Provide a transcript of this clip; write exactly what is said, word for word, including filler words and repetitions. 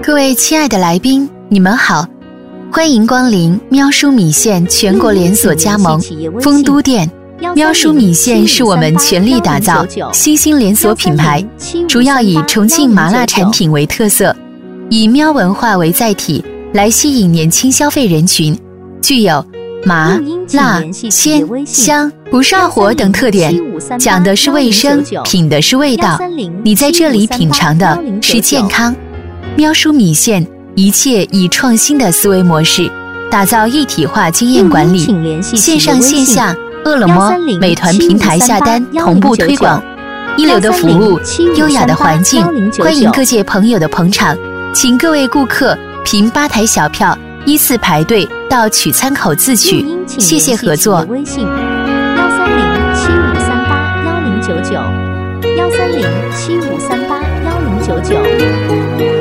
各位亲爱的来宾，你们好，欢迎光临喵叔米线全国连锁加盟丰都店。喵叔米线是我们全力打造新兴连锁品牌，主要以重庆麻辣产品为特色，以喵文化为载体，来吸引年轻消费人群，具有麻、辣、鲜、香、不上火等特点，讲的是卫生，品的是味道。你在这里品尝的是健康。喵叔米线一切以创新的思维模式，打造一体化经验管理，线上线下饿了么、美团平台下单同步推广，一流的服务，优雅的环境，欢迎各界朋友的捧场，请各位顾客凭吧台小票依次排队到取餐口自取，谢谢合作。 微信幺三零七五三八幺零九九，幺三零七五三八幺零九九。